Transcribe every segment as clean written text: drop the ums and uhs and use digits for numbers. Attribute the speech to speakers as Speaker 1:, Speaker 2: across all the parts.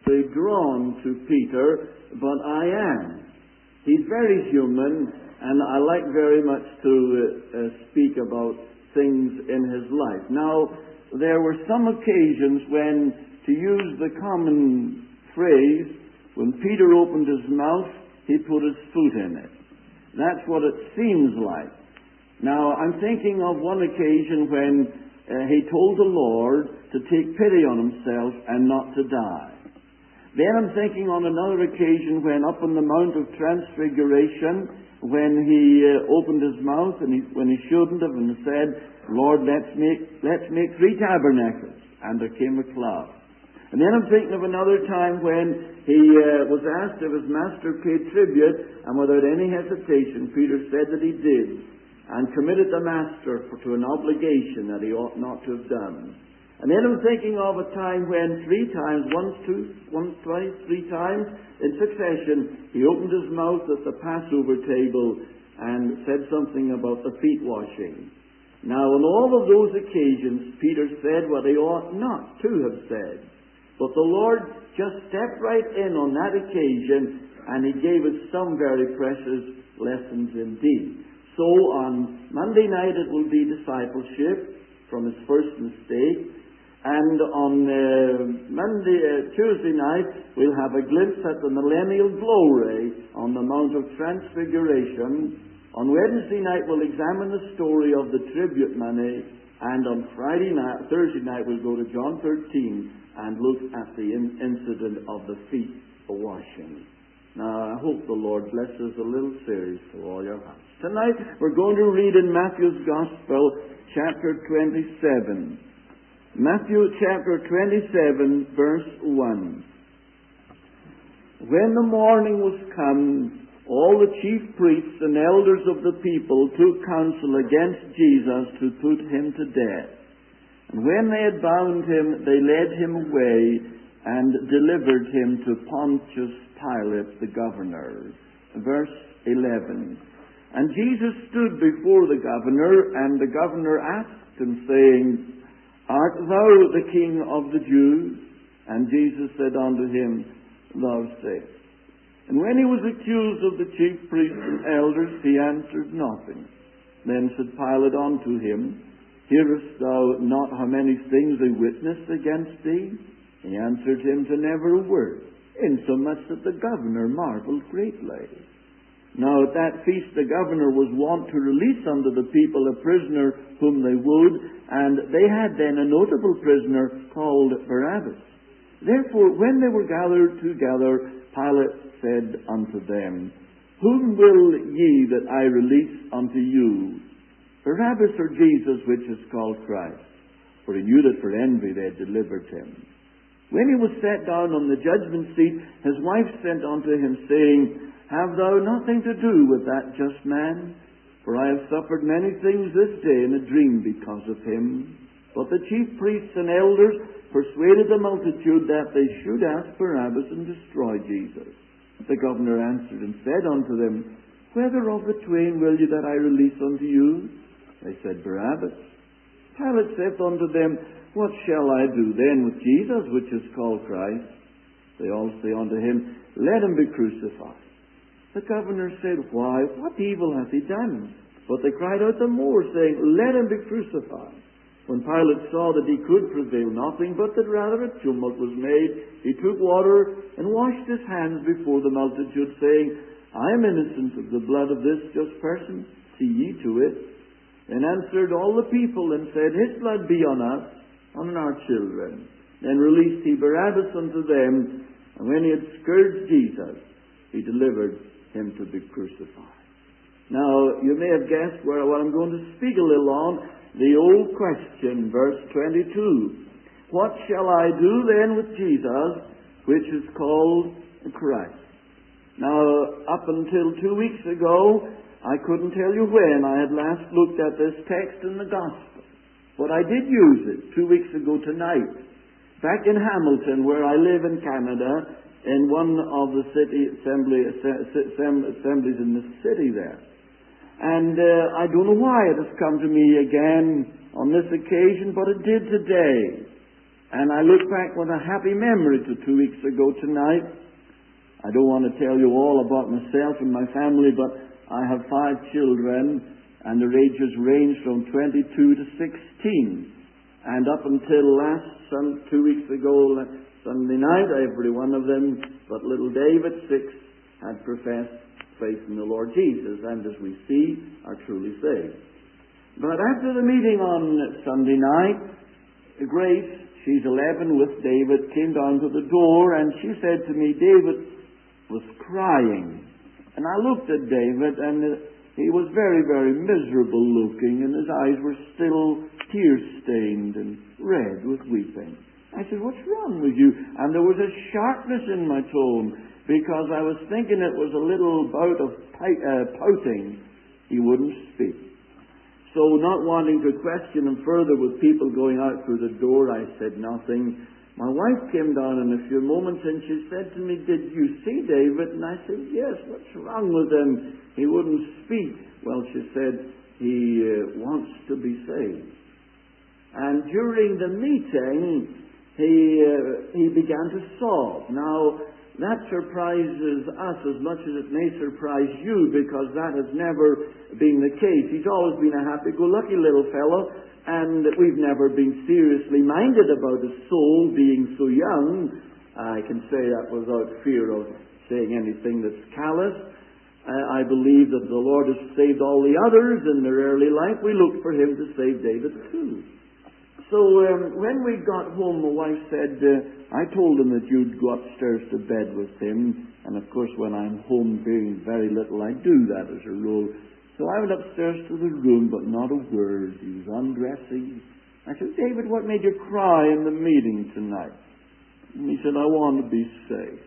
Speaker 1: very drawn to Peter, but I am. He's very human, and I like very much to speak about things in his life. Now, there were some occasions when, to use the common phrase, when Peter opened his mouth, he put his foot in it. That's what it seems like. Now, I'm thinking of one occasion when he told the Lord to take pity on himself and not to die. Then I'm thinking on another occasion when up on the Mount of Transfiguration, when he opened his mouth and when he shouldn't have, and said, Lord, let's make 3 tabernacles. And there came a cloud. And then I'm thinking of another time when he was asked if his master paid tribute, and without any hesitation, Peter said that he did, and committed the master to an obligation that he ought not to have done. And then I'm thinking of a time when 3 times, once, twice, 3 times in succession, he opened his mouth at the Passover table and said something about the feet washing. Now, on all of those occasions, Peter said what he ought not to have said. But the Lord just stepped right in on that occasion, and he gave us some very precious lessons indeed. So on Monday night it will be discipleship from his first mistake, and on Tuesday night we'll have a glimpse at the millennial glory on the Mount of Transfiguration. On Wednesday night we'll examine the story of the tribute money, and on Thursday night we'll go to John 13 and look at the incident of the feet washing. Now, I hope the Lord blesses a little series for all your hearts. Tonight, we're going to read in Matthew's Gospel, chapter 27. Matthew chapter 27, verse 1. When the morning was come, all the chief priests and elders of the people took counsel against Jesus to put him to death. And when they had bound him, they led him away and delivered him to Pontius Pilate, the governor. Verse 11. And Jesus stood before the governor, and the governor asked him, saying, Art thou the King of the Jews? And Jesus said unto him, Thou sayest. And when he was accused of the chief priests and elders, he answered nothing. Then said Pilate unto him, Hearest thou not how many things they witnessed against thee? He answered him to never a word, insomuch that the governor marveled greatly. Now at that feast the governor was wont to release unto the people a prisoner whom they would, and they had then a notable prisoner called Barabbas. Therefore when they were gathered together, Pilate said unto them, Whom will ye that I release unto you, Barabbas or Jesus, which is called Christ? For he knew that for envy they had delivered him. When he was set down on the judgment seat, his wife sent unto him, saying, Have thou nothing to do with that just man? For I have suffered many things this day in a dream because of him. But the chief priests and elders persuaded the multitude that they should ask Barabbas and destroy Jesus. The governor answered and said unto them, Whether of the twain will ye that I release unto you? They said, Barabbas. Pilate saith unto them, What shall I do then with Jesus, which is called Christ? They all say unto him, Let him be crucified. The governor said, Why, what evil hath he done? But they cried out the more, saying, Let him be crucified. When Pilate saw that he could prevail nothing, but that rather a tumult was made, he took water and washed his hands before the multitude, saying, I am innocent of the blood of this just person. See ye to it. Then answered all the people and said, His blood be on us, and on our children. Then released he Barabbas unto them, and when he had scourged Jesus, he delivered him to be crucified. Now, you may have guessed what I'm going to speak a little on, the old question, verse 22. What shall I do then with Jesus, which is called Christ? Now, up until 2 weeks ago, I couldn't tell you when I had last looked at this text in the Gospel. But I did use it 2 weeks ago tonight, back in Hamilton, where I live in Canada, in one of the city assemblies in the city there. And I don't know why it has come to me again on this occasion, but it did today. And I look back with a happy memory to 2 weeks ago tonight. I don't want to tell you all about myself and my family, but I have 5 children, and their ages range from 22 to 16. And up until 2 weeks ago, Sunday night, every one of them, but little David, 6, had professed faith in the Lord Jesus, and as we see, are truly saved. But after the meeting on Sunday night, Grace, she's 11 with David, came down to the door, and she said to me, David was crying. And I looked at David, and he was very, very miserable looking, and his eyes were still tear-stained and red with weeping. I said, what's wrong with you? And there was a sharpness in my tone, because I was thinking it was a little bout of pouting. He wouldn't speak. So not wanting to question him further with people going out through the door, I said nothing. My wife came down in a few moments and she said to me, did you see David? And I said, yes, what's wrong with him? He wouldn't speak. Well, she said, he wants to be saved. And during the meeting, he began to sob. Now, that surprises us as much as it may surprise you, because that has never been the case. He's always been a happy-go-lucky little fellow, and we've never been seriously minded about his soul being so young. I can say that without fear of saying anything that's callous. I believe that the Lord has saved all the others in their early life. We look for Him to save David too. So when we got home, my wife said, I told him that you'd go upstairs to bed with him. And of course, when I'm home being very little, I do that as a rule. So I went upstairs to the room, but not a word. He was undressing. I said, David, what made you cry in the meeting tonight? And he said, I want to be saved.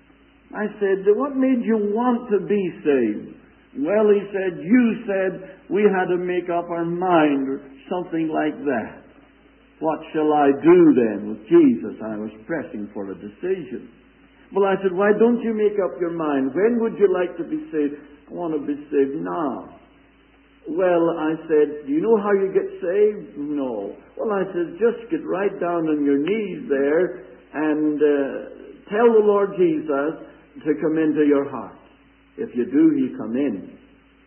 Speaker 1: I said, what made you want to be saved? Well, he said, you said we had to make up our mind, or something like that. What shall I do then with Jesus? I was pressing for a decision. Well, I said, why don't you make up your mind? When would you like to be saved? I want to be saved now. Well, I said, do you know how you get saved? No. Well, I said, just get right down on your knees there and tell the Lord Jesus to come into your heart. If you do, He'll come in.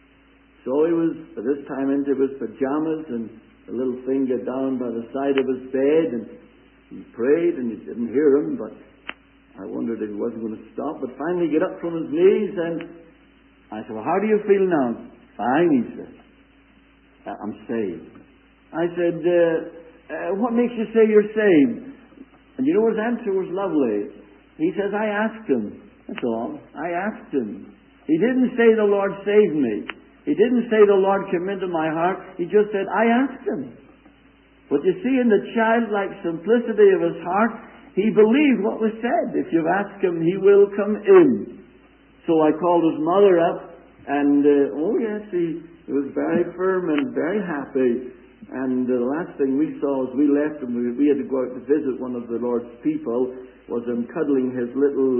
Speaker 1: So he was, by this time, into his pajamas, and the little thing got down by the side of his bed, and he prayed, and he didn't hear him, but I wondered if he wasn't going to stop. But finally he got up from his knees, and I said, well, how do you feel now? Fine, he said. I'm saved. I said, what makes you say you're saved? And you know, his answer was lovely. He says, I asked Him. That's all. I asked Him. He didn't say the Lord saved me. He didn't say the Lord came into my heart. He just said, I asked Him. But you see, in the childlike simplicity of his heart, he believed what was said. If you've asked Him, He will come in. So I called his mother up, and oh yes, he was very firm and very happy. And the last thing we saw as we left him, we had to go out to visit one of the Lord's people, was him cuddling his little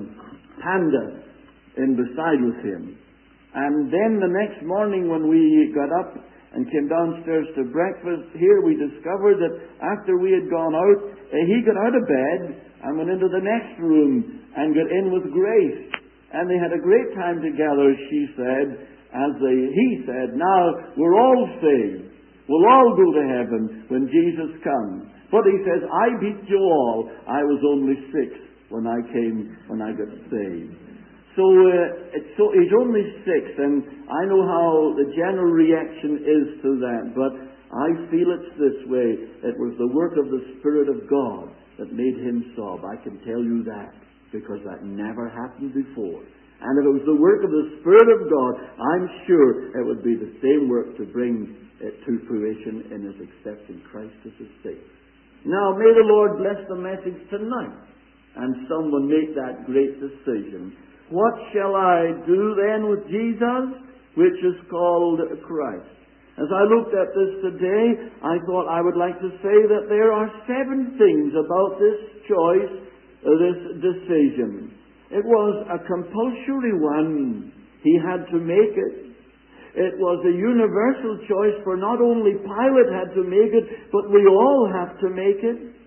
Speaker 1: panda in beside with him. And then the next morning when we got up and came downstairs to breakfast, here we discovered that after we had gone out, he got out of bed and went into the next room and got in with Grace. And they had a great time together, she said, he said, now we're all saved. We'll all go to heaven when Jesus comes. But he says, I beat you all. I was only 6 when I got saved. So he's only 6, and I know how the general reaction is to that, but I feel it's this way. It was the work of the Spirit of God that made him sob. I can tell you that, because that never happened before. And if it was the work of the Spirit of God, I'm sure it would be the same work to bring it to fruition in his accepting Christ as his Savior. Now, may the Lord bless the message tonight, and someone make that great decision. What shall I do then with Jesus, which is called Christ? As I looked at this today, I thought I would like to say that there are 7 things about this choice, this decision. It was a compulsory one. He had to make it. It was a universal choice, for not only Pilate had to make it, but we all have to make it.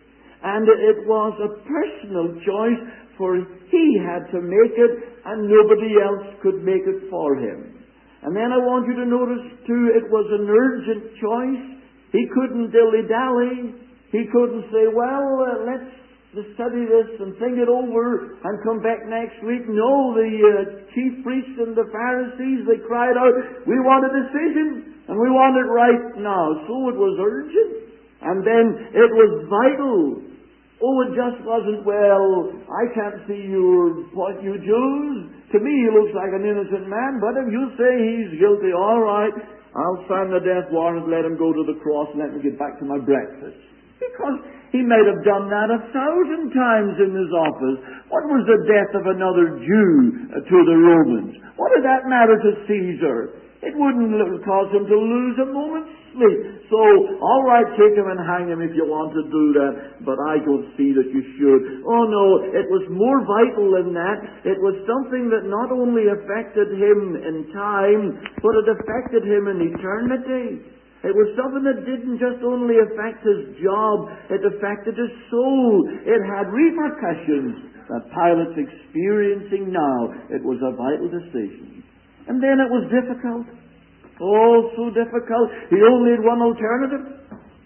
Speaker 1: And it was a personal choice, for he had to make it, and nobody else could make it for him. And then I want you to notice, too, it was an urgent choice. He couldn't dilly-dally. He couldn't say, well, let's study this and think it over and come back next week. No, the chief priests and the Pharisees, they cried out, we want a decision, and we want it right now. So it was urgent. And then it was vital. Oh, it just wasn't, well, I can't see your point, you Jews. To me, he looks like an innocent man, but if you say he's guilty, all right, I'll sign the death warrant, let him go to the cross, and let me get back to my breakfast. Because he might have done that 1,000 times in his office. What was the death of another Jew to the Romans? What did that matter to Caesar? It wouldn't cause him to lose a moment's sleep. So, all right, take him and hang him if you want to do that, but I don't see that you should. Oh no, it was more vital than that. It was something that not only affected him in time, but it affected him in eternity. It was something that didn't just only affect his job, it affected his soul. It had repercussions that Pilate's experiencing now. It was a vital decision. And then it was difficult. Oh, so difficult. He only had one alternative.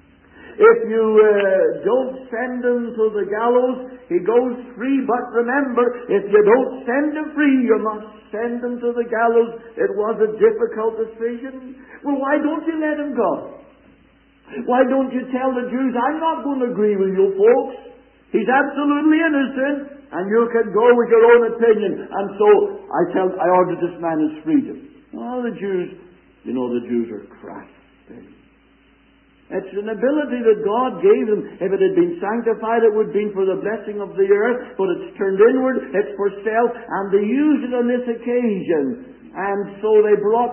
Speaker 1: If you don't send him to the gallows, he goes free. But remember, if you don't send him free, you must send him to the gallows. It was a difficult decision. Well, why don't you let him go? Why don't you tell the Jews, I'm not going to agree with you folks. He's absolutely innocent, and you can go with your own opinion. And so I order this man his freedom. Oh, the Jews, you know, the Jews are crafty. It's an ability that God gave them. If it had been sanctified, it would have been for the blessing of the earth. But it's turned inward, it's for self, and they used it on this occasion. And so they brought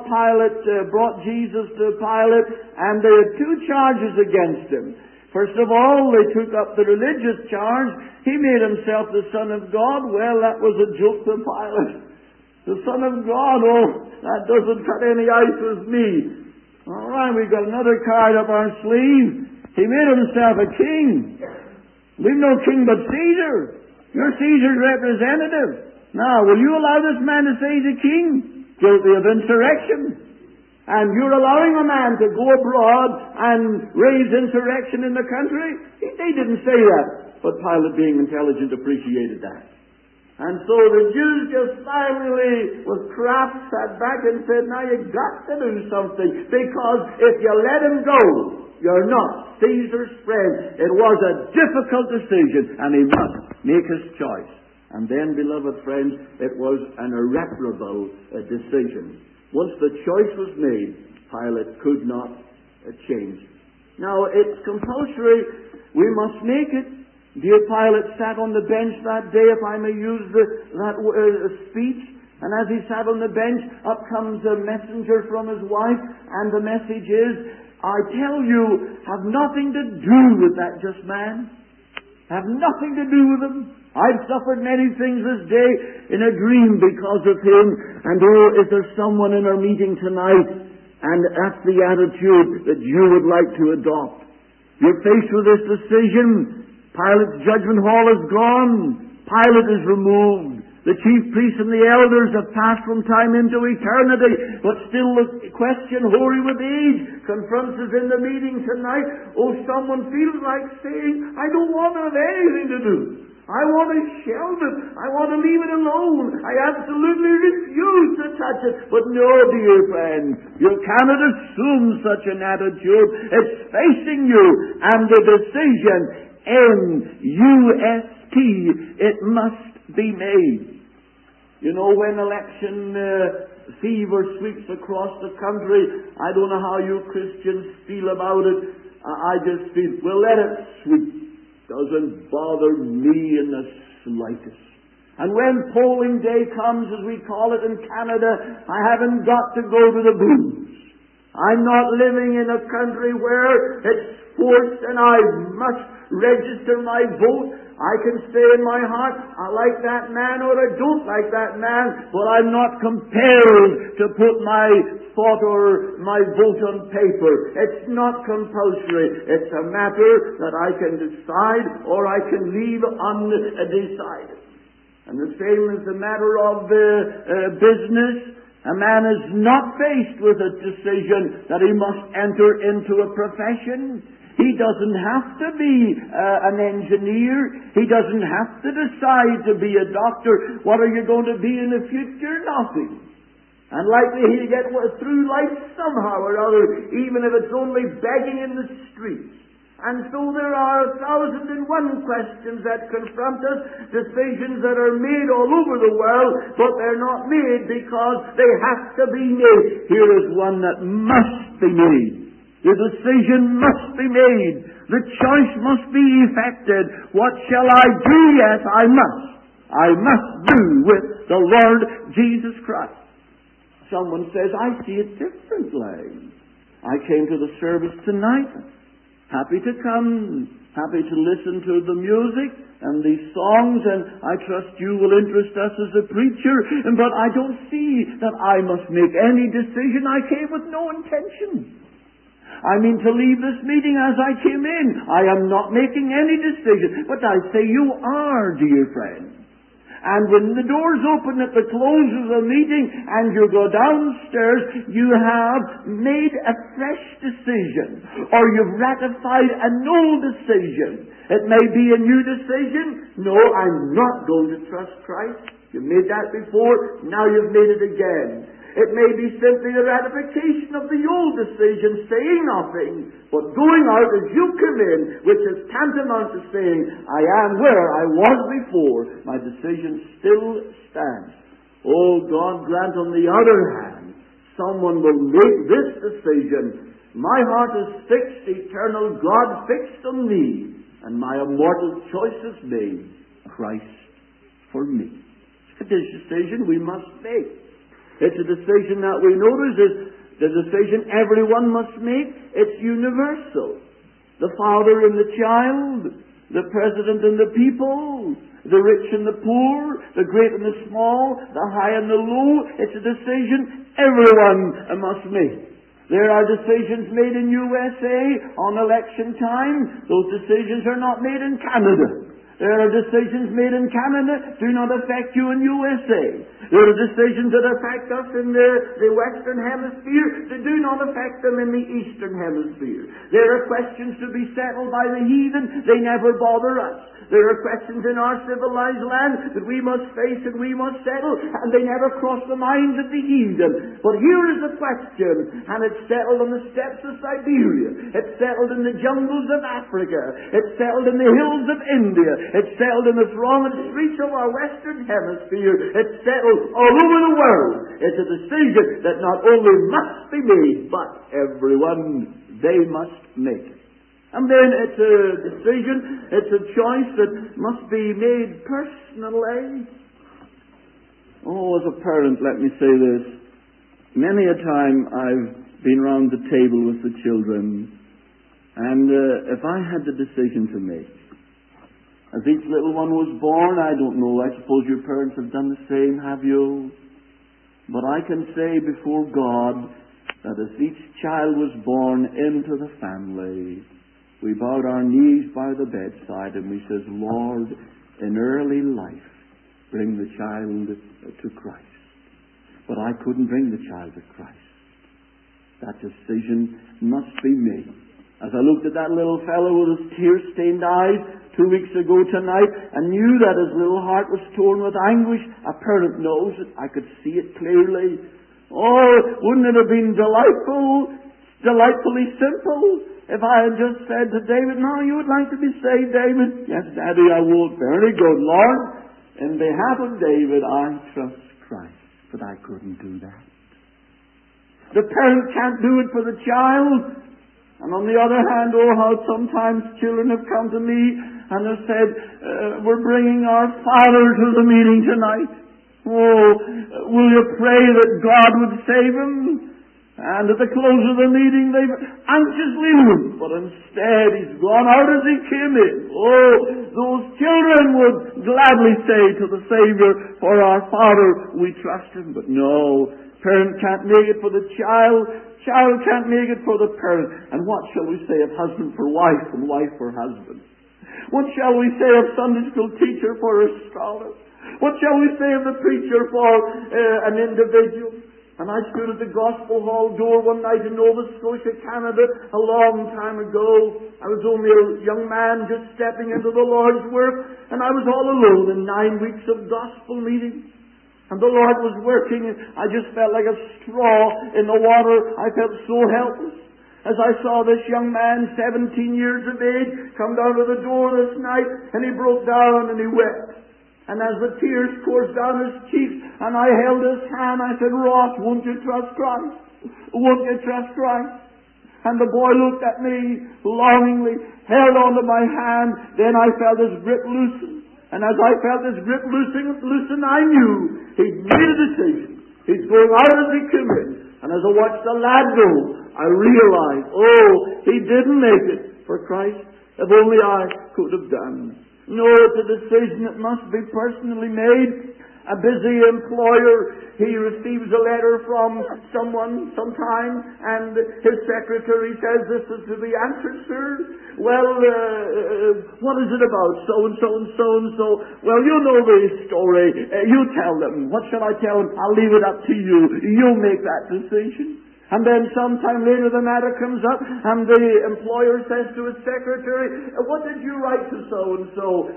Speaker 1: Jesus to Pilate, and they had two charges against him. First of all, they took up the religious charge. He made himself the Son of God. Well, that was a joke to Pilate. The Son of God, oh, that doesn't cut any ice with me. All right, we've got another card up our sleeve. He made himself a king. We've no king but Caesar. You're Caesar's representative. Now, will you allow this man to say he's a king? Guilty of insurrection. And you're allowing a man to go abroad and raise insurrection in the country? They didn't say that. But Pilate, being intelligent, appreciated that. And so the Jews just finally, with craft, sat back and said, now you've got to do something, because if you let him go, you're not Caesar's friend. It was a difficult decision, and he must make his choice. And then, beloved friends, it was an irreparable decision. Once the choice was made, Pilate could not change. Now, it's compulsory. We must make it. Dear Pilate sat on the bench that day, if I may use that speech. And as he sat on the bench, up comes a messenger from his wife, and the message is, I tell you, have nothing to do with that just man. Have nothing to do with him. I've suffered many things this day in a dream because of him. And oh, is there someone in our meeting tonight, and that's the attitude that you would like to adopt? You're faced with this decision. Pilate's judgment hall is gone. Pilate is removed. The chief priests and the elders have passed from time into eternity. But still the question, hoary with age, confronts us in the meeting tonight. Oh, someone feels like saying, I don't want to have anything to do. I want to shelve it. I want to leave it alone. I absolutely refuse to touch it. But no, dear friend, you cannot assume such an attitude. It's facing you, and the decision, M-U-S-T, it must be made. You know, when election fever sweeps across the country, I don't know how you Christians feel about it. I just feel, well, let it sweep. Doesn't bother me in the slightest. And when polling day comes, as we call it in Canada, I haven't got to go to the booths. I'm not living in a country where it's forced and I must register my vote. I can say in my heart, I like that man or I don't like that man, but I'm not compelled to put my thought or my vote on paper. It's not compulsory. It's a matter that I can decide or I can leave undecided. And the same is the matter of business. A man is not faced with a decision that he must enter into a profession. He doesn't have to be an engineer. He doesn't have to decide to be a doctor. What are you going to be in the future? Nothing. And likely he'll get through life somehow or other, even if it's only begging in the streets. And so there are 1,001 questions that confront us, decisions that are made all over the world, but they're not made because they have to be made. Here is one that must be made. The decision must be made. The choice must be effected. What shall I do? Yes, I must. I must do with the Lord Jesus Christ. Someone says, I see it differently. I came to the service tonight. Happy to come. Happy to listen to the music and these songs, and I trust you will interest us as a preacher. But I don't see that I must make any decision. I came with no intention. I mean to leave this meeting as I came in. I am not making any decision. But I say you are, dear friend. And when the doors open at the close of the meeting and you go downstairs, you have made a fresh decision. Or you've ratified an old decision. It may be a new decision. No, I'm not going to trust Christ. You made that before. Now you've made it again. It may be simply a ratification of the old decision, saying nothing, but going out as you come in, which is tantamount to saying, I am where I was before. My decision still stands. Oh, God grant on the other hand, someone will make this decision. My heart is fixed, eternal God fixed on me, and my immortal choice is made, Christ for me. It's a decision we must make. It's a decision that we notice is the decision everyone must make. It's universal. The father and the child, the president and the people, the rich and the poor, the great and the small, the high and the low. It's a decision everyone must make. There are decisions made in USA on election time. Those decisions are not made in Canada. There are decisions made in Canada do not affect you in USA. There are decisions that affect us in the Western Hemisphere that do not affect them in the Eastern Hemisphere. There are questions to be settled by the heathen. They never bother us. There are questions in our civilized land that we must face and we must settle, and they never cross the minds of the heathen. But here is the question, and it's settled on the steppes of Siberia. It's settled in the jungles of Africa. It's settled in the hills of India. It's settled in the thronged streets of our Western Hemisphere. It's settled all over the world. It's a decision that not only must be made, but everyone, they must make it. And then it's a decision, it's a choice that must be made personally. Oh, as a parent, let me say this. Many a time I've been round the table with the children, and if I had the decision to make, as each little one was born, I don't know, I suppose your parents have done the same, have you? But I can say before God that as each child was born into the family, we bowed our knees by the bedside and we says, Lord, in early life, bring the child to Christ. But I couldn't bring the child to Christ. That decision must be made. As I looked at that little fellow with his tear-stained eyes 2 weeks ago tonight, and knew that his little heart was torn with anguish, a parent knows it. I could see it clearly. Oh, wouldn't it have been delightfully simple if I had just said to David, no, you would like to be saved, David? Yes, Daddy, I would. Very good, Lord. In behalf of David, I trust Christ. But I couldn't do that. The parent can't do it for the child. And on the other hand, oh, how sometimes children have come to me and have said, we're bringing our father to the meeting tonight. Oh, will you pray that God would save him? And at the close of the meeting, they anxiously looked, but instead he's gone out as he came in. Oh, those children would gladly say to the Savior, "For our Father we trust Him." But no, parent can't make it for the child, child can't make it for the parent. And what shall we say of husband for wife and wife for husband? What shall we say of Sunday school teacher for a scholar? What shall we say of the preacher for an individual? And I stood at the Gospel Hall door one night in Nova Scotia, Canada, a long time ago. I was only a young man just stepping into the Lord's work, and I was all alone in 9 weeks of gospel meetings. And the Lord was working, and I just felt like a straw in the water. I felt so helpless. As I saw this young man, 17 years of age, come down to the door this night, and he broke down and he wept. And as the tears coursed down his cheeks, and I held his hand, I said, "Ross, won't you trust Christ? Won't you trust Christ?" And the boy looked at me longingly, held onto my hand. Then I felt his grip loosen. And as I felt his grip loosen, I knew he'd made a decision. He's going out as he came in. And as I watched the lad go, I realized, oh, he didn't make it for Christ. If only I could have done. No, it's a decision that must be personally made. A busy employer, he receives a letter from someone sometime, and his secretary says, "This is to be answered, sir." "Well, what is it about? So-and-so and so-and-so." "Well, you know the story. You tell them." "What shall I tell them?" "I'll leave it up to you. You make that decision." And then sometime later the matter comes up, and the employer says to his secretary, "What did you write to so-and-so?"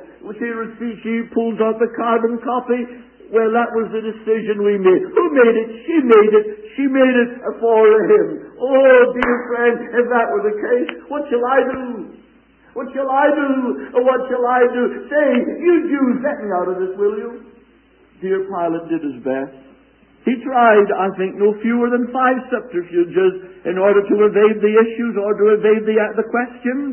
Speaker 1: She pulls out the carbon copy. "Well, that was the decision we made." "Who made it?" "She made it. She made it for him." Oh, dear friend, if that were the case, what shall I do? What shall I do? What shall I do? Say, you Jews, let me out of this, will you? Dear Pilate did his best. He tried, I think, no fewer than 5 subterfuges in order to evade the issues or to evade the question.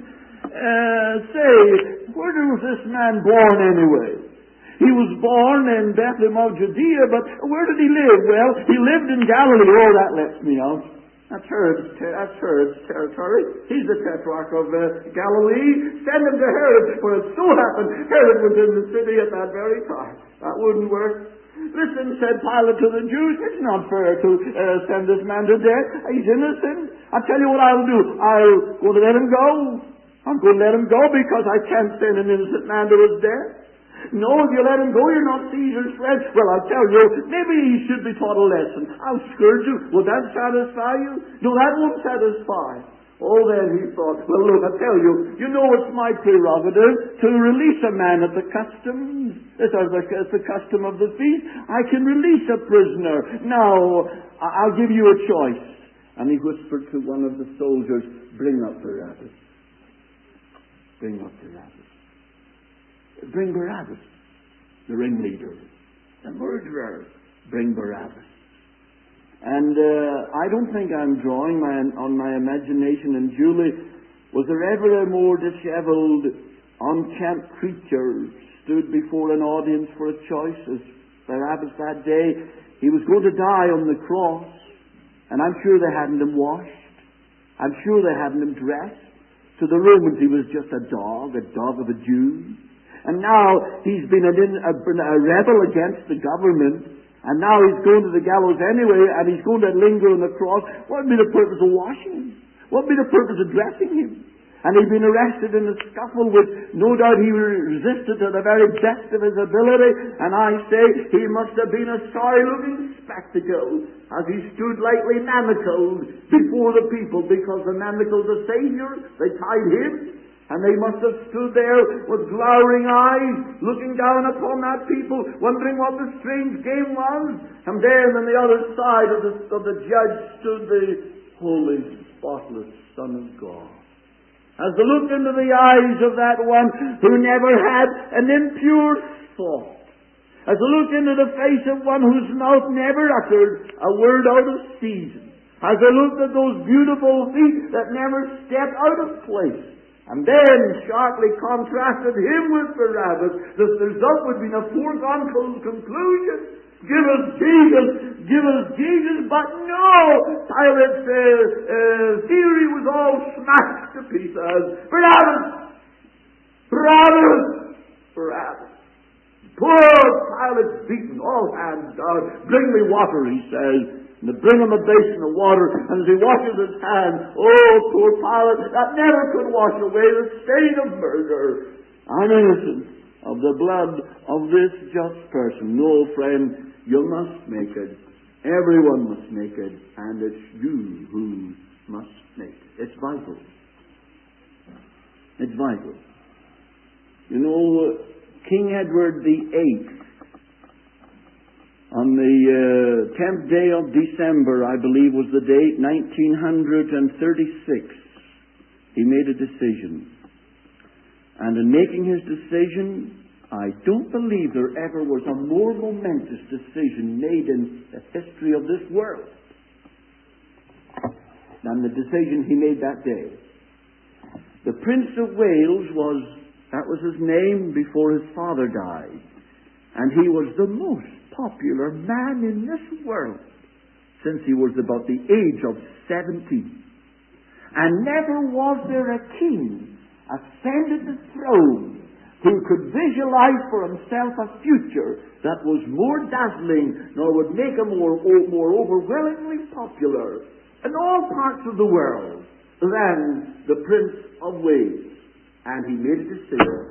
Speaker 1: Say, where was this man born anyway? He was born in Bethlehem of Judea, but where did he live? Well, he lived in Galilee. Oh, that lets me out. That's Herod's territory. He's the tetrarch of Galilee. Send him to Herod, for it so happened Herod was in the city at that very time. That wouldn't work. "Listen," said Pilate to the Jews, "it's not fair to send this man to death. He's innocent. I'll tell you what I'll do. I'll go to let him go. I'm going to let him go because I can't send an innocent man to his death." "No, if you let him go, you're not Caesar's friend." "Well, I'll tell you, maybe he should be taught a lesson. I'll scourge him. Will that satisfy you?" "No, that won't satisfy." Oh, then he thought, "Well, look, I tell you, you know it's my prerogative to release a man at the customs. It's the custom of the feast. I can release a prisoner. Now, I'll give you a choice." And he whispered to one of the soldiers, "Bring up Barabbas. Bring up Barabbas. Bring Barabbas, the ringleader, the murderer. Bring Barabbas." And I don't think I'm drawing on my imagination. And Julie, was there ever a more disheveled, unkempt creature stood before an audience for a choice as Barabbas that day? He was going to die on the cross, and I'm sure they hadn't him washed. I'm sure they hadn't him dressed. To the Romans, he was just a dog of a Jew. And now he's been a rebel against the government. And now he's going to the gallows anyway, and he's going to linger on the cross. What would be the purpose of washing him? What would be the purpose of dressing him? And he'd been arrested in a scuffle which no doubt he resisted to the very best of his ability. And I say he must have been a sorry-looking spectacle as he stood lightly manacled before the people, because the manacle's a Savior. They tied him. And they must have stood there with glowering eyes, looking down upon that people, wondering what the strange game was. And then on the other side of the judge stood the holy, spotless Son of God. As they looked into the eyes of that one who never had an impure thought, as they looked into the face of one whose mouth never uttered a word out of season, as they looked at those beautiful feet that never stepped out of place, and then sharply contrasted him with Barabbas, the result would be a foregone conclusion. Give us Jesus! Give us Jesus! But no! Pilate's theory was all smashed to pieces. Barabbas! Barabbas! Barabbas! Poor Pilate's beaten, all hands down. Bring me water, he says. And they bring him a basin of water, and as he washes his hands, oh, poor Pilate, that never could wash away the stain of murder. I'm innocent of the blood of this just person. No, friend, you must make it. Everyone must make it, and it's you who must make it. It's vital. It's vital. You know, King Edward VIII, on the 10th day of December, I believe was the date, 1936, he made a decision. And in making his decision, I don't believe there ever was a more momentous decision made in the history of this world than the decision he made that day. The Prince of Wales that was his name before his father died. And he was the most popular man in this world since he was about the age of 17. And never was there a king ascended the throne who could visualize for himself a future that was more dazzling, nor would make him more overwhelmingly popular in all parts of the world than the Prince of Wales. And he made a decision.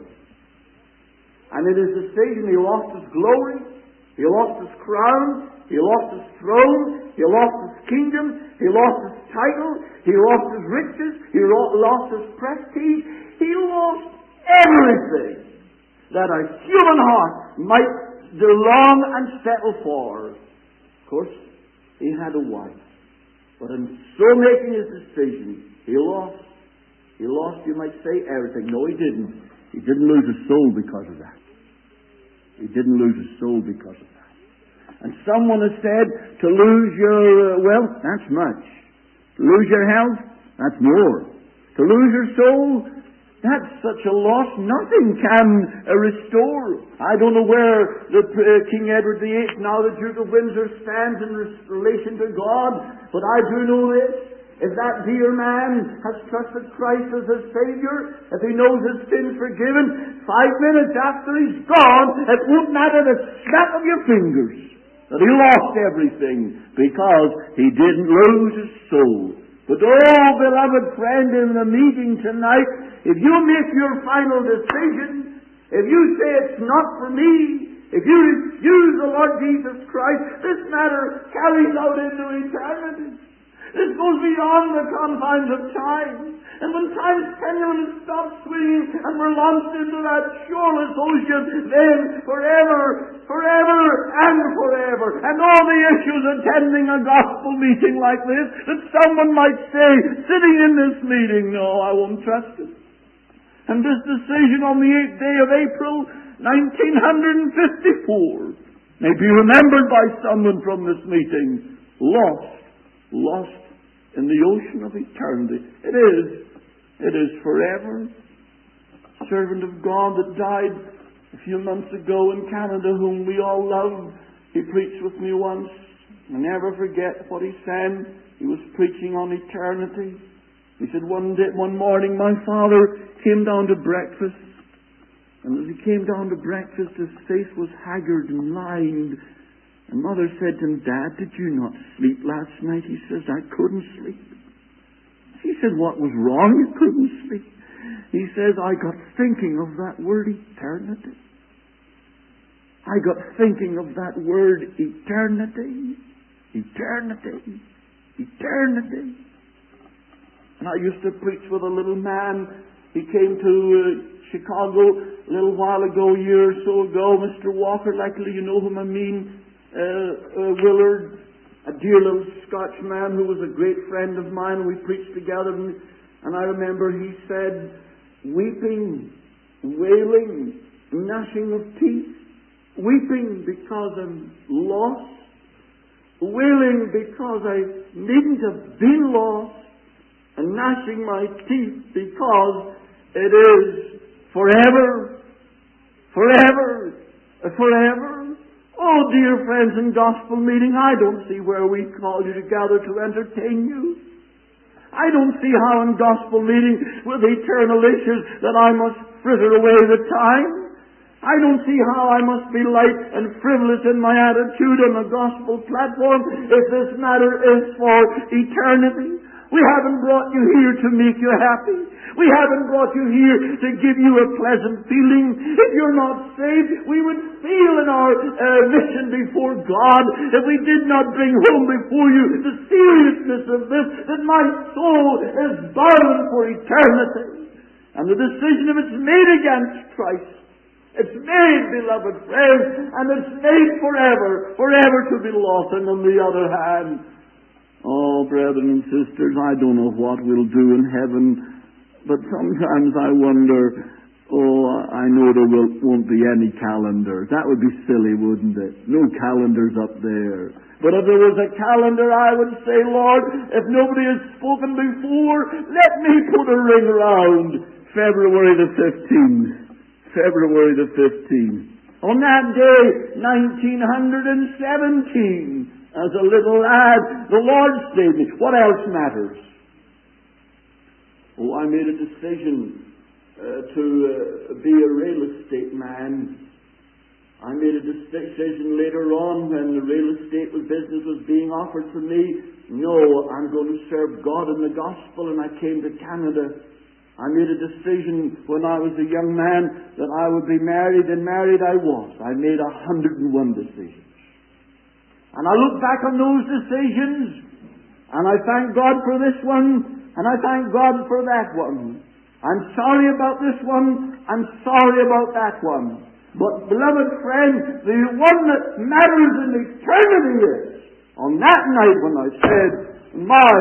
Speaker 1: And in his decision he lost his glory, he lost his crown, he lost his throne, he lost his kingdom, he lost his title, he lost his riches, he lost his prestige, he lost everything that a human heart might long and settle for. Of course, he had a wife. But in so making his decision, he lost, you might say, everything. No, he didn't. He didn't lose his soul because of that. He didn't lose his soul because of that. And someone has said, to lose your wealth, that's much. To lose your health, that's more. To lose your soul, that's such a loss nothing can restore. I don't know where the King Edward VIII, now the Duke of Windsor, stands in relation to God, but I do know this. If that dear man has trusted Christ as his Savior, if he knows his sins forgiven, 5 minutes after he's gone, it won't matter the snap of your fingers that he lost everything because he didn't lose his soul. But oh, beloved friend, in the meeting tonight, if you make your final decision, if you say it's not for me, if you refuse the Lord Jesus Christ, this matter carries out into eternity. This goes beyond the confines of time. And when time's pendulum stops swinging and we're launched into that shoreless ocean, then forever and forever, and all the issues attending a gospel meeting like this, that someone might say, sitting in this meeting, no, I won't trust it. And this decision on the 8th day of April, 1954, may be remembered by someone from this meeting, lost in the ocean of eternity. It is forever. Servant of God that died a few months ago in Canada, whom we all love, he preached with me once. I never forget what he said. He was preaching on eternity. He said, one morning my father came down to breakfast, and as he came down to breakfast, his face was haggard and lined. And Mother said to him, Dad, did you not sleep last night? He says, I couldn't sleep. She said, what was wrong? You couldn't sleep. He says, I got thinking of that word eternity. I got thinking of that word eternity. Eternity. Eternity. And I used to preach with a little man. He came to Chicago a little while ago, a year or so ago. Mr. Walker, likely you know whom I mean. Willard, a dear little Scotch man who was a great friend of mine, and we preached together, and I remember he said, weeping, wailing, gnashing of teeth, weeping because I'm lost, wailing because I needn't have been lost, and gnashing my teeth because it is forever, forever, forever. Oh, Oh, dear friends in gospel meeting, I don't see where we call you to gather to entertain you. I don't see how in gospel meeting with eternal issues that I must fritter away the time. I don't see how I must be light and frivolous in my attitude on the gospel platform if this matter is for eternity. We haven't brought you here to make you happy. We haven't brought you here to give you a pleasant feeling. If you're not saved, we would feel in our mission before God if we did not bring home before you the seriousness of this, that my soul is bound for eternity. And the decision, if it's made against Christ, it's made, beloved friends, and it's made forever to be lost. And on the other hand, oh, brethren and sisters, I don't know what we'll do in heaven. But sometimes I wonder, I know there won't be any calendar. That would be silly, wouldn't it? No calendars up there. But if there was a calendar, I would say, Lord, if nobody has spoken before, let me put a ring around February the 15th. February the 15th. On that day, 1917, as a little lad, the Lord saved me. What else matters? Oh, I made a decision to be a real estate man. I made a decision later on when the real estate business was being offered to me. No, I'm going to serve God in the gospel, and I came to Canada. I made a decision when I was a young man that I would be married, and married I was. I made 101 decisions. And I look back on those decisions, and I thank God for this one, and I thank God for that one. I'm sorry about this one. I'm sorry about that one. But, beloved friend, the one that matters in eternity is, on that night when I said, my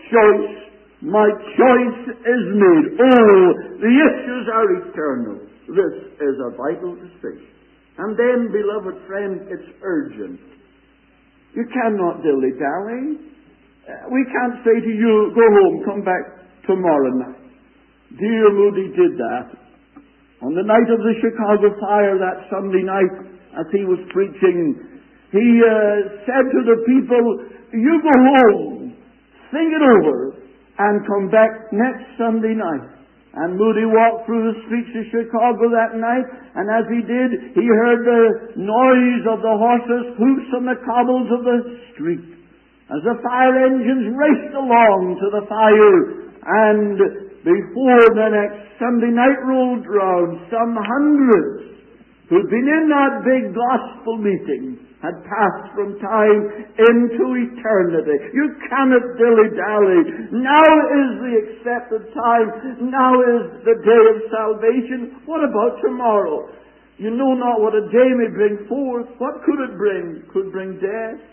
Speaker 1: choice is made. Oh, the issues are eternal. This is a vital decision. And then, beloved friend, it's urgent. You cannot dilly-dally. We can't say to you, go home, come back tomorrow night. Dear Moody did that. On the night of the Chicago fire that Sunday night, as he was preaching, he said to the people, you go home, think it over, and come back next Sunday night. And Moody walked through the streets of Chicago that night, and as he did, he heard the noise of the horses' hoofs on the cobbles of the street, as the fire engines raced along to the fire. And before the next Sunday night rolled round, some hundreds who'd been in that big gospel meeting had passed from time into eternity. You cannot dilly-dally. Now is the accepted time. Now is the day of salvation. What about tomorrow? You know not what a day may bring forth. What could it bring? Could bring death.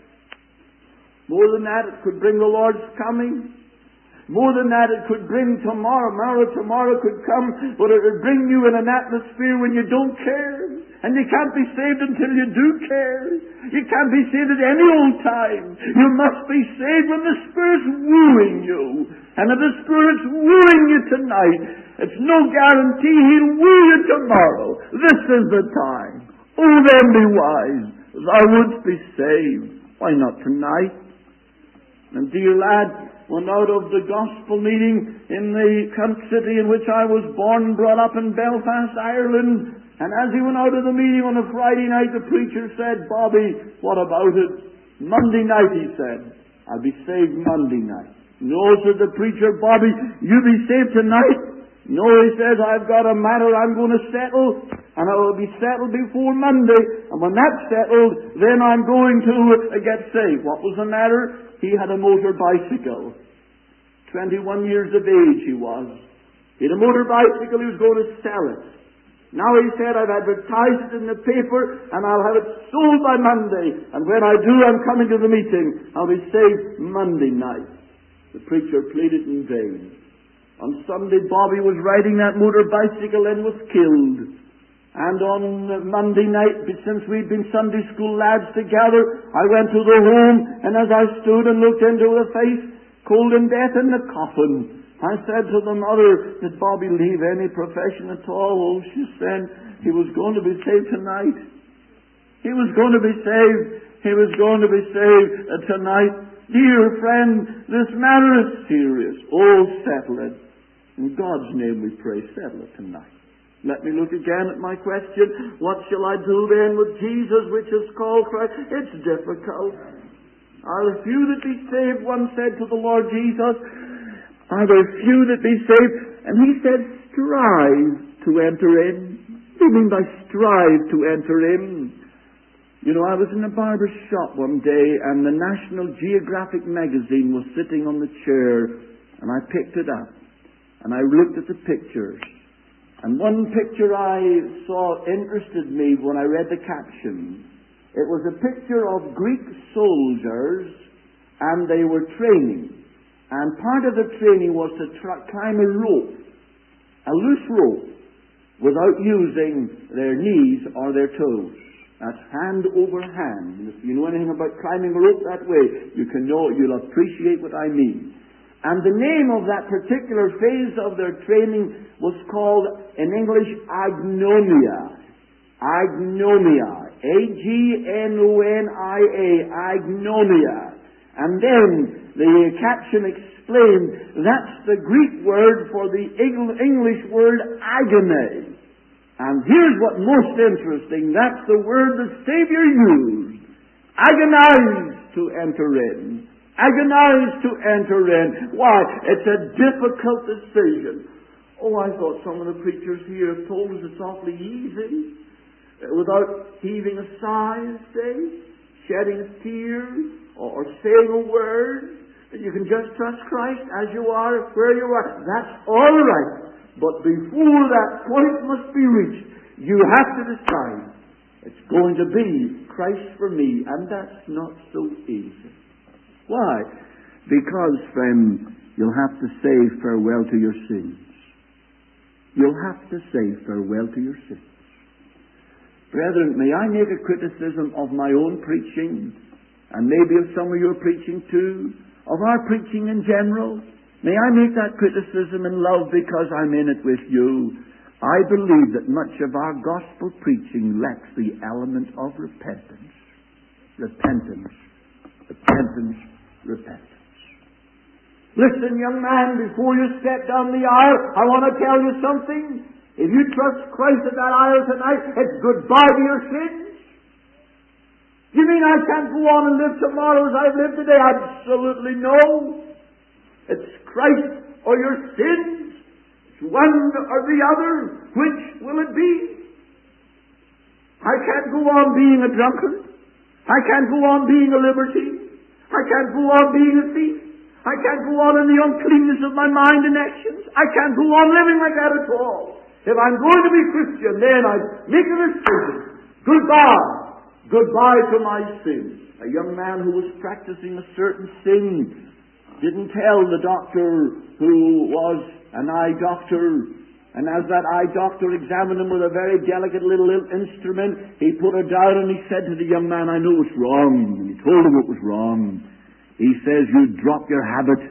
Speaker 1: More than that, it could bring the Lord's coming. More than that, it could bring tomorrow. Tomorrow could come, but it would bring you in an atmosphere when you don't care. And you can't be saved until you do care. You can't be saved at any old time. You must be saved when the Spirit's wooing you. And if the Spirit's wooing you tonight, it's no guarantee He'll woo you tomorrow. This is the time. Oh, then be wise. Thou wouldst be saved. Why not tonight? And dear lad, went out of the gospel meeting in the city in which I was born and brought up in Belfast, Ireland. And as he went out of the meeting on a Friday night, the preacher said, Bobby, what about it? Monday night, he said. I'll be saved Monday night. No, said the preacher, Bobby, you be saved tonight? No, he says, I've got a matter I'm going to settle, and it will be settled before Monday. And when that's settled, then I'm going to get saved. What was the matter? He had a motor bicycle. 21 years of age he was. He had a motor bicycle, he was going to sell it. Now he said, I've advertised it in the paper, and I'll have it sold by Monday. And when I do, I'm coming to the meeting. I'll be saved Monday night. The preacher pleaded in vain. On Sunday, Bobby was riding that motor bicycle and was killed. And on Monday night, since we'd been Sunday school lads together, I went to the home, and as I stood and looked into the face, cold and death in the coffin, I said to the mother, did Bobby leave any profession at all? Oh, she said, he was going to be saved tonight. He was going to be saved. He was going to be saved tonight. Dear friend, this matter is serious. Oh, settle it. In God's name we pray, settle it tonight. Let me look again at my question. What shall I do then with Jesus, which is called Christ? It's difficult. Are there few that be saved? One said to the Lord Jesus, are there few that be saved? And he said, strive to enter in. What do you mean by strive to enter in? You know, I was in a barber's shop one day, and the National Geographic magazine was sitting on the chair, and I picked it up, and I looked at the pictures. And one picture I saw interested me when I read the caption. It was a picture of Greek soldiers, and they were training. And part of the training was to climb a rope, a loose rope, without using their knees or their toes. That's hand over hand. If you know anything about climbing a rope that way, you'll appreciate what I mean. And the name of that particular phase of their training was called, in English, agnonia. Agnonia. A-G-N-O-N-I-A. Agnonia. And then the caption explained that's the Greek word for the English word agony. And here's what most interesting. That's the word the Savior used. Agonize to enter in. Agonize to enter in. Why? It's a difficult decision. Oh, I thought some of the preachers here have told us it's awfully easy. Without heaving a sigh, say, shedding a tear, or saying a word. You can just trust Christ as you are, where you are. That's all right. But before that point must be reached, you have to decide, it's going to be Christ for me, and that's not so easy. Why? Because, friend, you'll have to say farewell to your sins. You'll have to say farewell to your sins. Brethren, may I make a criticism of my own preaching, and maybe of some of your preaching too, of our preaching in general? May I make that criticism in love because I'm in it with you? I believe that much of our gospel preaching lacks the element of repentance. Repentance. Repentance. Repentance. Listen, young man, before you step down the aisle, I want to tell you something. If you trust Christ at that aisle tonight, it's goodbye to your sins. You mean I can't go on and live tomorrow as I've lived today? Absolutely no. It's Christ or your sins. It's one or the other. Which will it be? I can't go on being a drunkard. I can't go on being a libertine. I can't go on being a thief. I can't go on in the uncleanness of my mind and actions. I can't go on living like that at all. If I'm going to be Christian, then I make a decision. Goodbye. Goodbye to my sins. A young man who was practicing a certain sin didn't tell the doctor who was an eye doctor. And as that eye doctor examined him with a very delicate little instrument, he put it down and he said to the young man, I know it's wrong. And he told him it was wrong. He says, you drop your habit.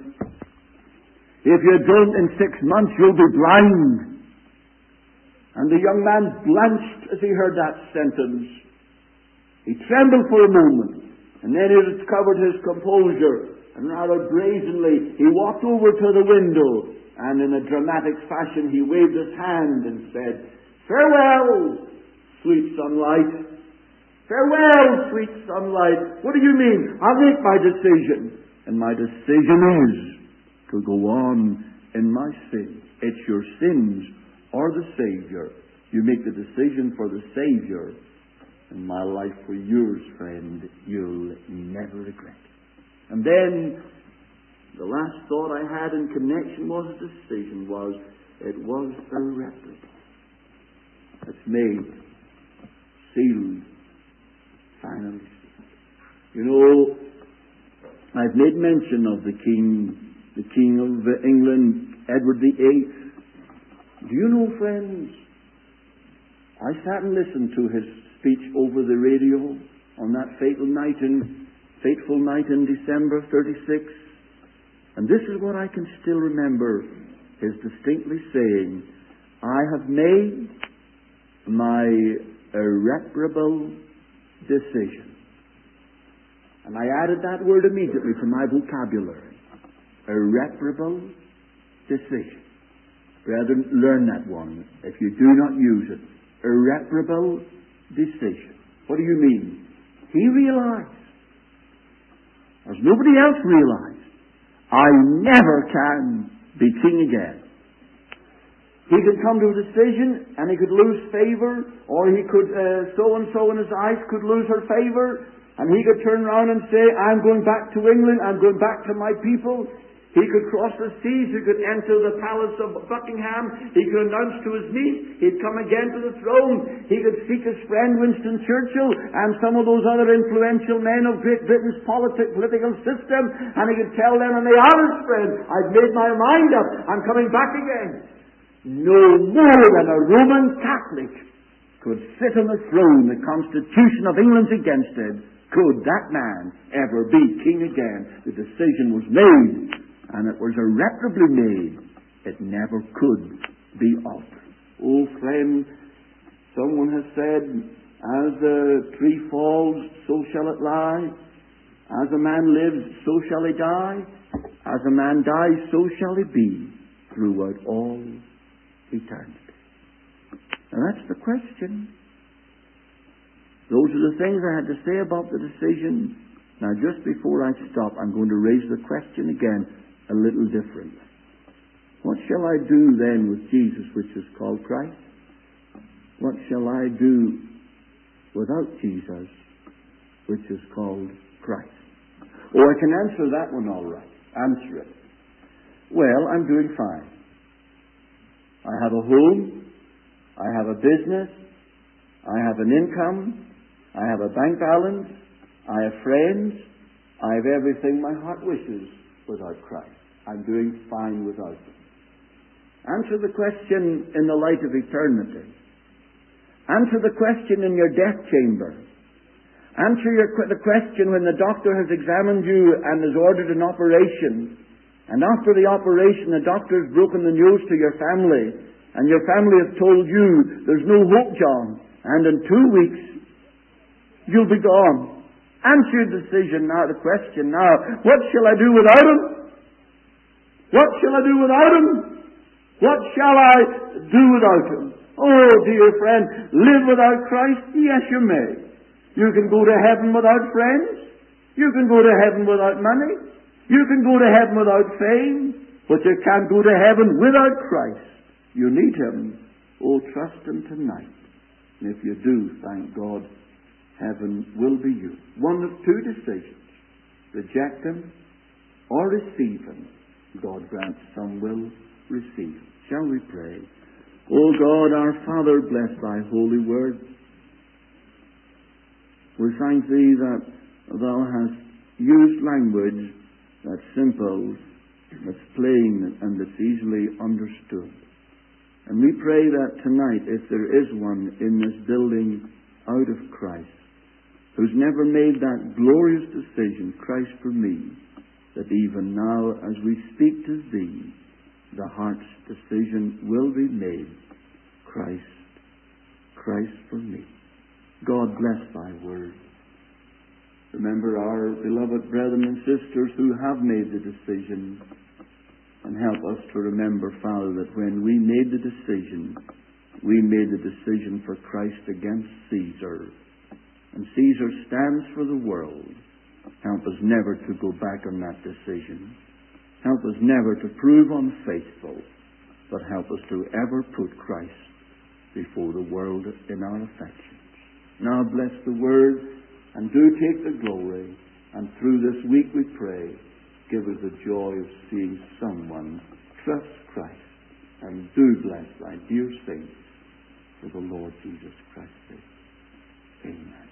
Speaker 1: If you don't, in 6 months you'll be blind. And the young man blanched as he heard that sentence. He trembled for a moment, and then he recovered his composure. And rather brazenly, he walked over to the window, and in a dramatic fashion, he waved his hand and said, farewell, sweet sunlight. Farewell, sweet sunlight. What do you mean? I'll make my decision. And my decision is to go on in my sin. It's your sins or the Savior. You make the decision for the Savior, and my life for yours, friend, you'll never regret. And then, the last thought I had in connection with the decision was, it was irreparable. It's made, sealed, finally. You know, I've made mention of the King of England, Edward VIII. Do you know, friends, I sat and listened to his speech over the radio on that fateful night in December 36. And this is what I can still remember, his distinctly saying, I have made my irreparable decision. And I added that word immediately to my vocabulary. Irreparable decision. Brethren, learn that one if you do not use it. Irreparable decision. What do you mean? He realized, as nobody else realized, I never can be king again. He could come to a decision and he could lose favor, or he could, so-and-so in his eyes could lose her favor, and he could turn around and say, I'm going back to England, I'm going back to my people. He could cross the seas, he could enter the palace of Buckingham, he could announce to his niece, he'd come again to the throne, he could seek his friend Winston Churchill and some of those other influential men of Great Britain's political system, and he could tell them, and they are his friend, I've made my mind up, I'm coming back again. No more than a Roman Catholic could sit on the throne, the Constitution of England's against it, could that man ever be king again. The decision was made. And it was irreparably made. It never could be altered. Oh, friend, someone has said, as a tree falls, so shall it lie. As a man lives, so shall he die. As a man dies, so shall he be throughout all eternity. Now that's the question. Those are the things I had to say about the decision. Now just before I stop, I'm going to raise the question again a little differently. What shall I do then with Jesus, which is called Christ? What shall I do without Jesus, which is called Christ? Oh, I can answer that one all right. Answer it. Well, I'm doing fine. I have a home. I have a business. I have an income. I have a bank balance. I have friends. I have everything my heart wishes without Christ. I'm doing fine without Him. Answer the question in the light of eternity. Answer the question in your death chamber. Answer the question when the doctor has examined you and has ordered an operation. And after the operation, the doctor has broken the news to your family. And your family has told you, there's no hope, John. And in 2 weeks, you'll be gone. Answer your decision now, the question now. What shall I do without Him? What shall I do without Him? What shall I do without Him? Oh, dear friend, live without Christ? Yes, you may. You can go to heaven without friends. You can go to heaven without money. You can go to heaven without fame. But you can't go to heaven without Christ. You need Him. Oh, trust Him tonight. And if you do, thank God, heaven will be you. One of two decisions. Reject Him or receive Him. God grants some will receive. Shall we pray? O God, our Father, bless Thy holy word. We thank Thee that Thou hast used language that's simple, that's plain, and that's easily understood. And we pray that tonight, if there is one in this building out of Christ, who's never made that glorious decision, Christ for me, that even now, as we speak to Thee, the heart's decision will be made. Christ for me. God bless Thy word. Remember our beloved brethren and sisters who have made the decision, and help us to remember, Father, that when we made the decision, we made the decision for Christ against Caesar. And Caesar stands for the world. Help us never to go back on that decision. Help us never to prove unfaithful, but help us to ever put Christ before the world in our affections. Now bless the word, and do take the glory. And through this week we pray, give us the joy of seeing someone trust Christ. And do bless Thy dear saints for the Lord Jesus Christ's sake. Amen.